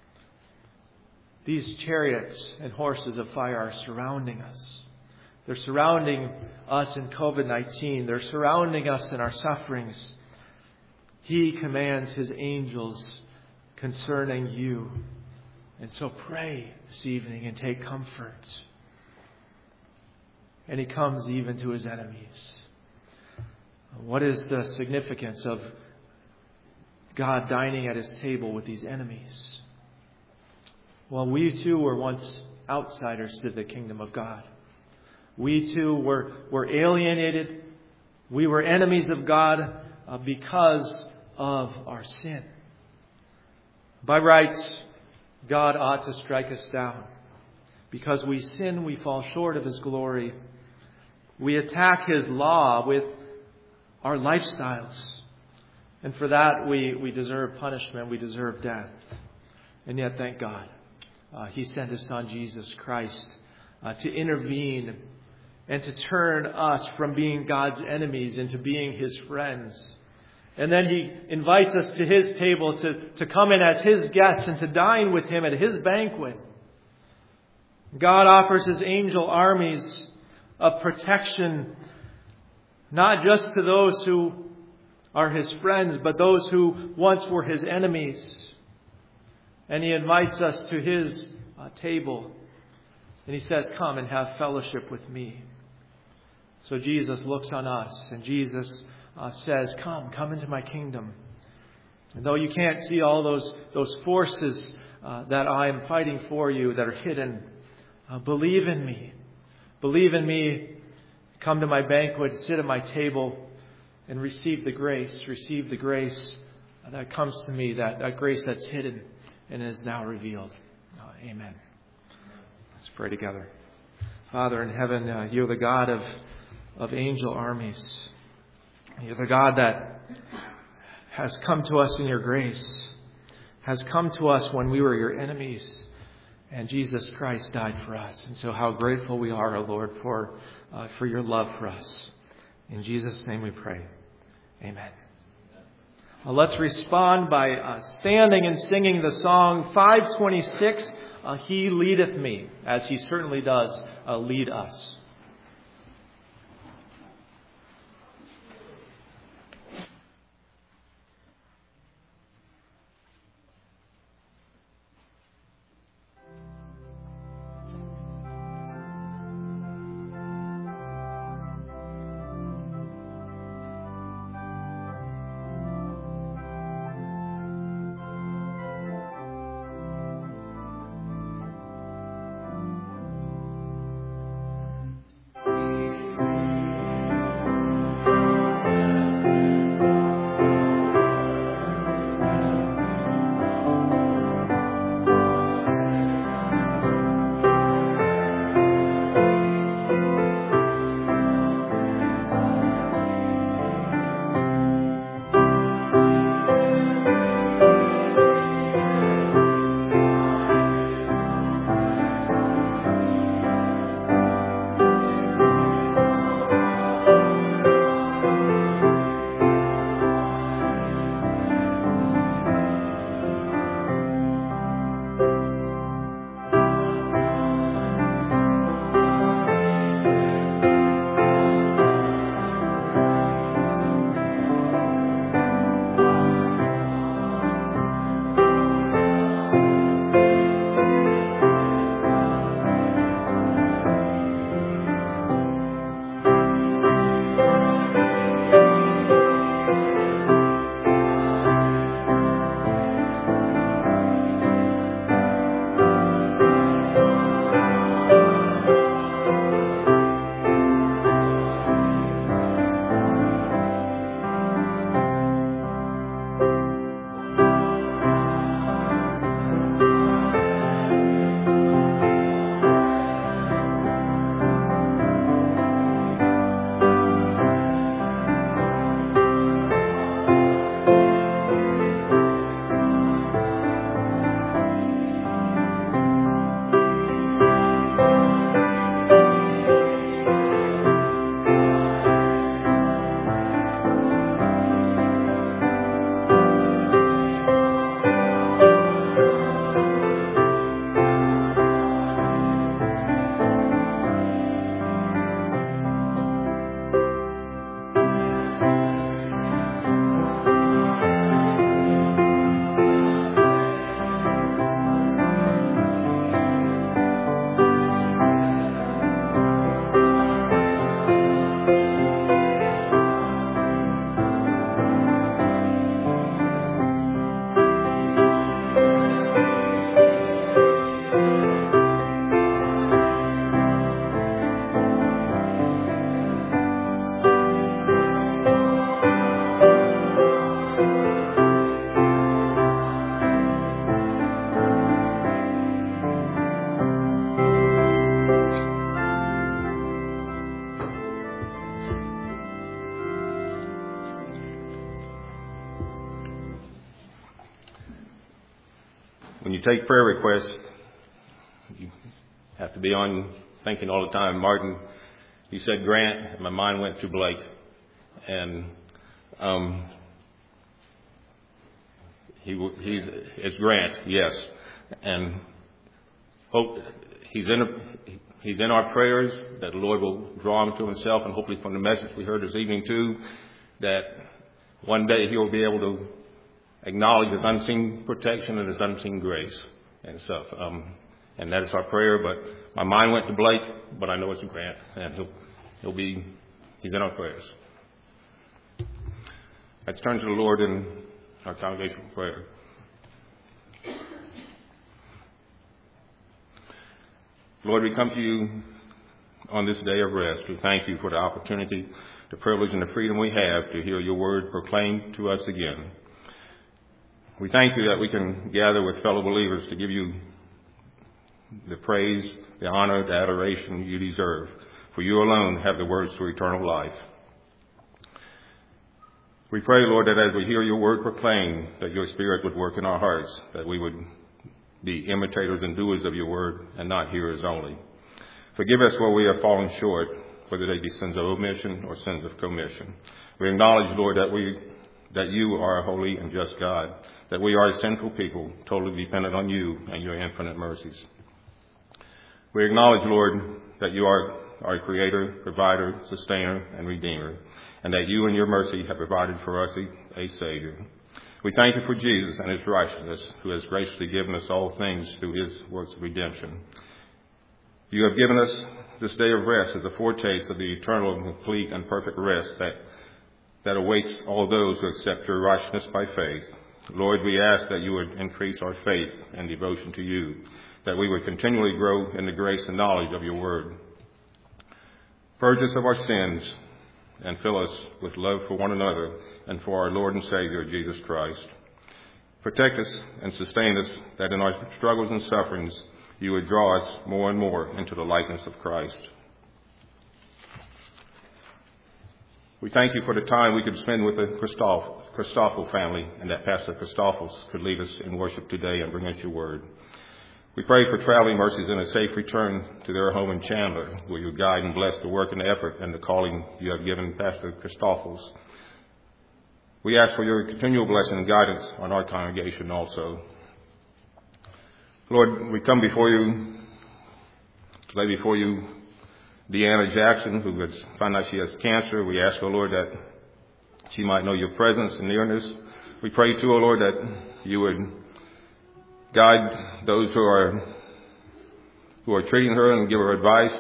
These chariots and horses of fire are surrounding us. They're surrounding us in COVID-19. They're surrounding us in our sufferings. He commands His angels concerning you. And so pray this evening and take comfort. And He comes even to His enemies. What is the significance of God dining at His table with these enemies? Well, we too were once outsiders to the kingdom of God. We too were alienated. We were enemies of God because of our sin. By rights, God ought to strike us down. Because we sin, we fall short of His glory. We attack His law with our lifestyles. And for that, we deserve punishment. We deserve death. And yet, thank God, He sent His Son, Jesus Christ, to intervene and to turn us from being God's enemies into being His friends. And then He invites us to His table to come in as His guests and to dine with Him at His banquet. God offers His angel armies of protection, not just to those who are His friends, but those who once were His enemies. And He invites us to His table. And He says, come and have fellowship with me. So Jesus looks on us and Jesus says, come into my kingdom. And though you can't see all those forces that I am fighting for you that are hidden, believe in me. Believe in me. Come to my banquet, sit at my table, and receive the grace. Receive the grace that comes to me, that grace that's hidden and is now revealed. Amen. Let's pray together. Father in heaven, you're the God of angel armies. You're the God that has come to us in your grace, has come to us when we were your enemies, and Jesus Christ died for us. And so how grateful we are, O Lord, for your love for us. In Jesus' name we pray. Amen. Let's respond by standing and singing the song 526, He Leadeth Me, as He certainly does lead us. when you take prayer requests, you have to be on thinking all the time. Martin, you said Grant, and my mind went to Blake. And it's Grant, yes. And hope he's in our prayers, that the Lord will draw him to himself, and hopefully from the message we heard this evening too, that one day he'll be able to acknowledge his unseen protection and his unseen grace and stuff. And that is our prayer. But my mind went to Blake, but I know it's Grant, and he's in our prayers. Let's turn to the Lord in our congregational prayer. Lord, we come to you on this day of rest. We thank you for the opportunity, the privilege, and the freedom we have to hear your word proclaimed to us again. We thank you that we can gather with fellow believers to give you the praise, the honor, the adoration you deserve. For you alone have the words to eternal life. We pray, Lord, that as we hear your word proclaimed, that your Spirit would work in our hearts, that we would be imitators and doers of your word and not hearers only. Forgive us where we have fallen short, whether they be sins of omission or sins of commission. We acknowledge, Lord, that you are a holy and just God, that we are a sinful people, totally dependent on you and your infinite mercies. We acknowledge, Lord, that you are our Creator, Provider, Sustainer, and Redeemer, and that you in your mercy have provided for us a Savior. We thank you for Jesus and his righteousness, who has graciously given us all things through his works of redemption. You have given us this day of rest as a foretaste of the eternal and complete and perfect rest that awaits all those who accept your righteousness by faith. Lord, we ask that you would increase our faith and devotion to you, that we would continually grow in the grace and knowledge of your word. Purge us of our sins and fill us with love for one another and for our Lord and Savior, Jesus Christ. Protect us and sustain us, that in our struggles and sufferings you would draw us more and more into the likeness of Christ. We thank you for the time we could spend with the Christoffel family, and that Pastor Christoffel could lead us in worship today and bring us your word. We pray for traveling mercies and a safe return to their home in Chandler, where you guide and bless the work and the effort and the calling you have given Pastor Christoffel. We ask for your continual blessing and guidance on our congregation also. Lord, we come before you, lay before you Deanna Jackson, who has found out she has cancer. We ask, O Lord, that she might know your presence and nearness. We pray too, O Lord, that you would guide those who are treating her and give her advice,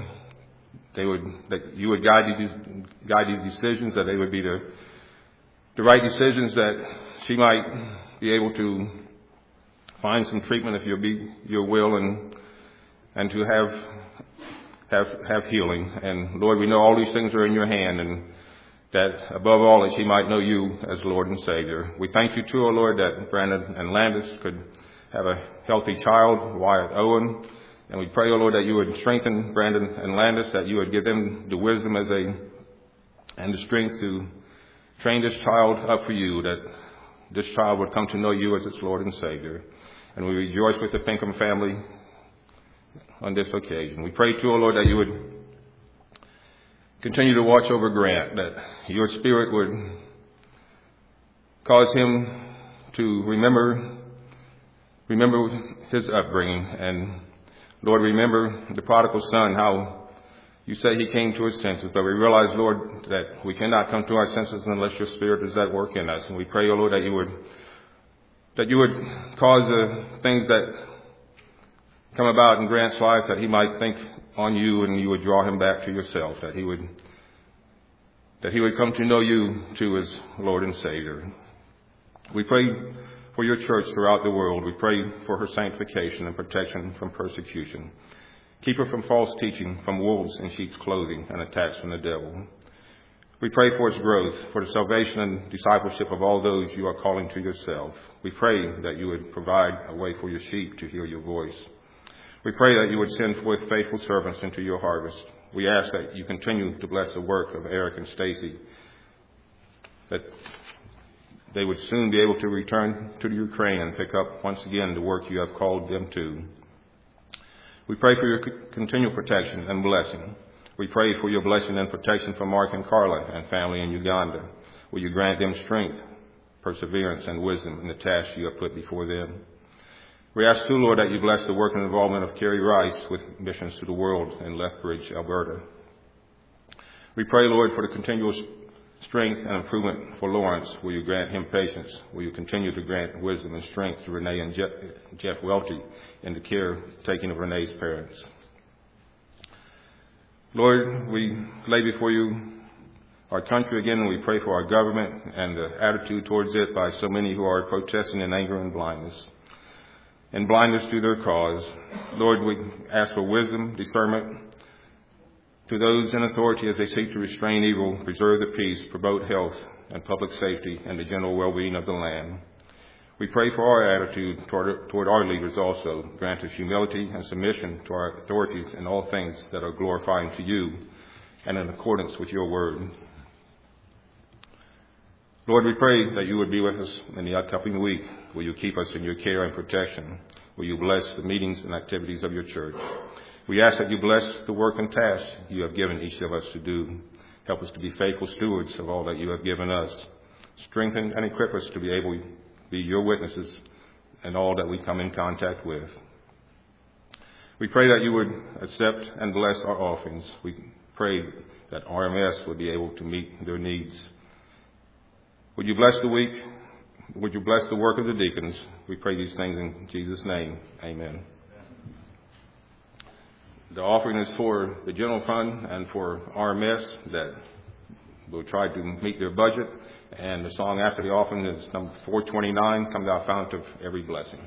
that you would guide these decisions, that they would be the right decisions, that she might be able to find some treatment if you'll be your will, and to have healing. And Lord, we know all these things are in your hand, and that above all that she might know you as Lord and Savior. We thank you too, O Lord, that Brandon and Landis could have a healthy child, Wyatt Owen. And we pray, O Lord, that you would strengthen Brandon and Landis, that you would give them the wisdom and the strength to train this child up for you, that this child would come to know you as its Lord and Savior. And we rejoice with the Pinkham family on this occasion. We pray too, O Lord, that you would continue to watch over Grant, that your Spirit would cause him to remember his upbringing. And Lord, remember the prodigal son, how you say he came to his senses. But we realize, Lord, that we cannot come to our senses unless your Spirit is at work in us. And we pray, O Lord, that you would cause the things that come about in Grant's life, that he might think on you and you would draw him back to yourself, that he would come to know you too as Lord and Savior. We pray for your church throughout the world. We pray for her sanctification and protection from persecution. Keep her from false teaching, from wolves in sheep's clothing, and attacks from the devil. We pray for its growth, for the salvation and discipleship of all those you are calling to yourself. We pray that you would provide a way for your sheep to hear your voice. We pray that you would send forth faithful servants into your harvest. We ask that you continue to bless the work of Eric and Stacy, that they would soon be able to return to the Ukraine and pick up once again the work you have called them to. We pray for your continual protection and blessing. We pray for your blessing and protection for Mark and Carla and family in Uganda. Will you grant them strength, perseverance, and wisdom in the tasks you have put before them? We ask too, Lord, that you bless the work and involvement of Kerry Rice with missions to the world in Lethbridge, Alberta. We pray, Lord, for the continual strength and improvement for Lawrence. Will you grant him patience? Will you continue to grant wisdom and strength to Renee and Jeff Welty in the care taking of Renee's parents? Lord, we lay before you our country again, and we pray for our government and the attitude towards it by so many who are protesting in anger and blindness to their cause. Lord, we ask for wisdom, discernment to those in authority as they seek to restrain evil, preserve the peace, promote health and public safety, and the general well-being of the land. We pray for our attitude toward our leaders also. Grant us humility and submission to our authorities in all things that are glorifying to you and in accordance with your word. Lord, we pray that you would be with us in the upcoming week. Will you keep us in your care and protection? Will you bless the meetings and activities of your church? We ask that you bless the work and tasks you have given each of us to do. Help us to be faithful stewards of all that you have given us. Strengthen and equip us to be able to be your witnesses in all that we come in contact with. We pray that you would accept and bless our offerings. We pray that RMS would be able to meet their needs. Would you bless the week? Would you bless the work of the deacons? We pray these things in Jesus' name. Amen. The offering is for the general fund and for RMS that will try to meet their budget. And the song after the offering is number 429, Come Thou Fount of Every Blessing.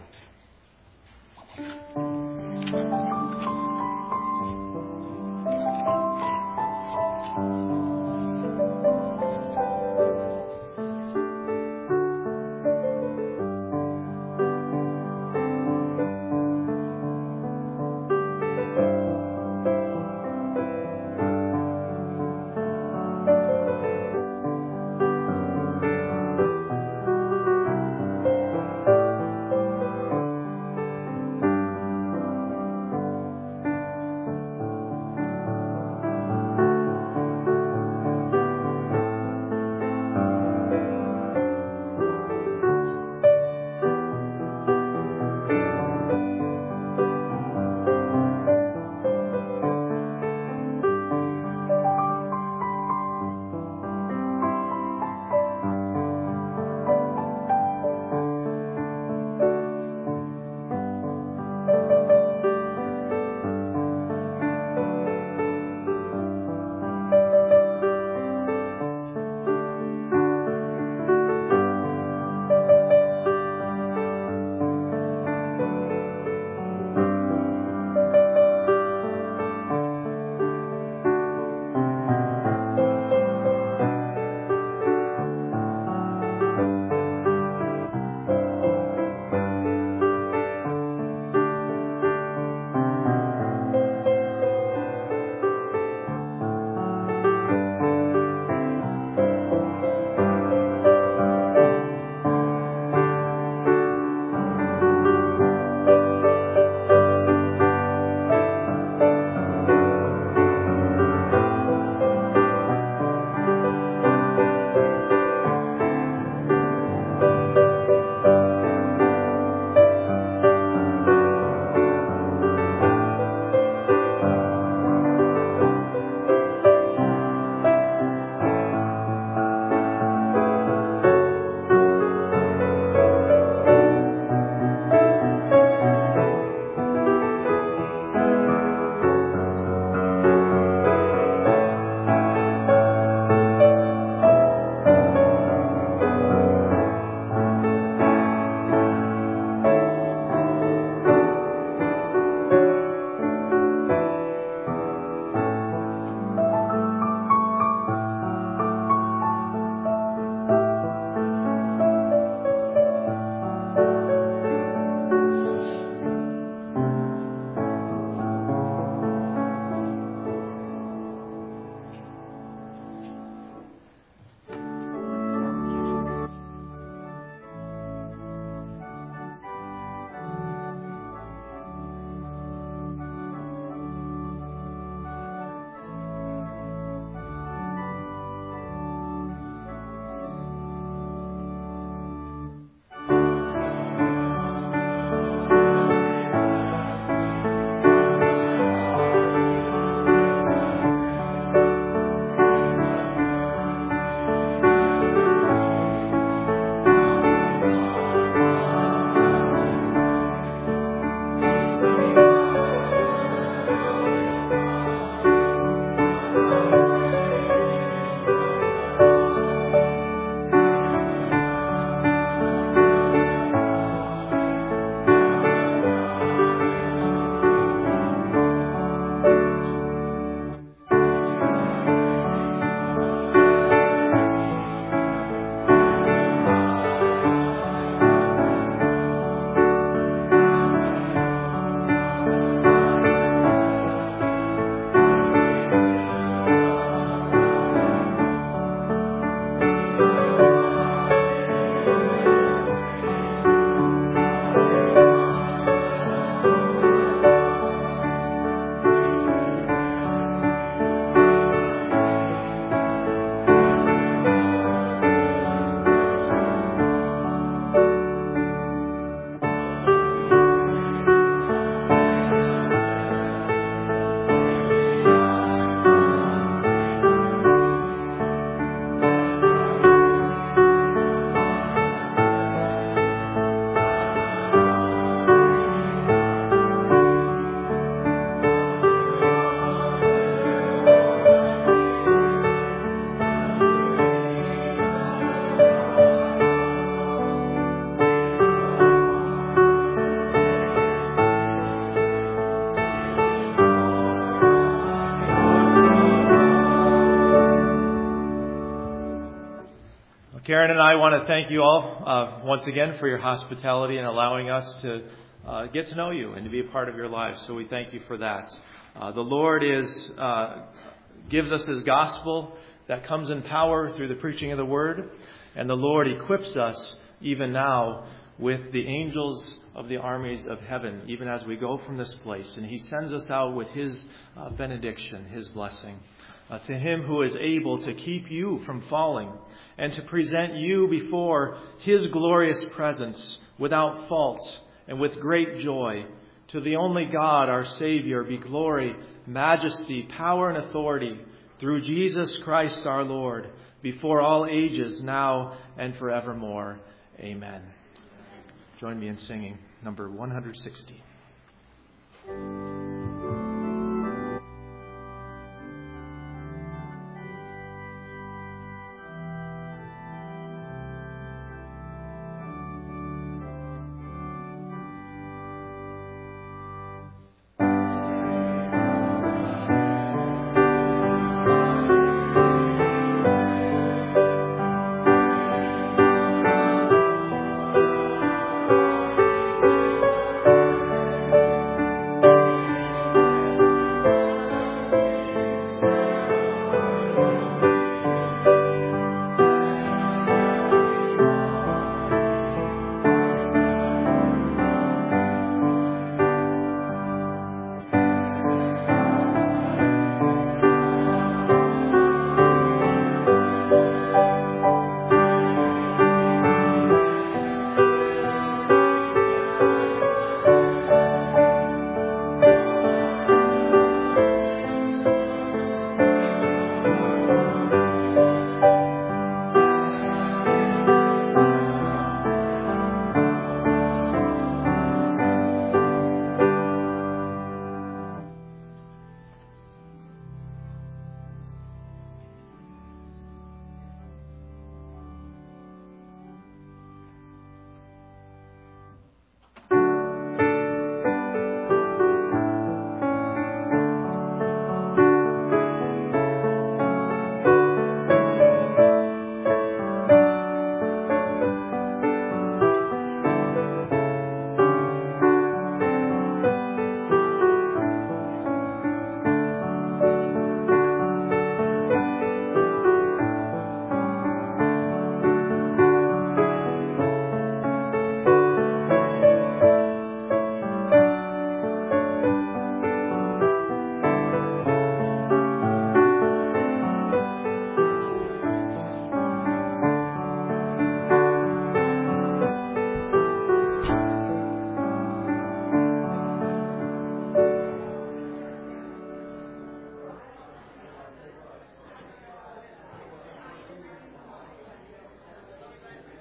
Karen and I want to thank you all once again for your hospitality and allowing us to get to know you and to be a part of your lives. So we thank you for that. The Lord gives us His gospel that comes in power through the preaching of the Word. And the Lord equips us even now with the angels of the armies of heaven, even as we go from this place. And He sends us out with His benediction, His blessing. To Him who is able to keep you from falling and to present you before His glorious presence without fault and with great joy. To the only God, our Savior, be glory, majesty, power, and authority through Jesus Christ our Lord, before all ages, now and forevermore. Amen. Join me in singing number 160.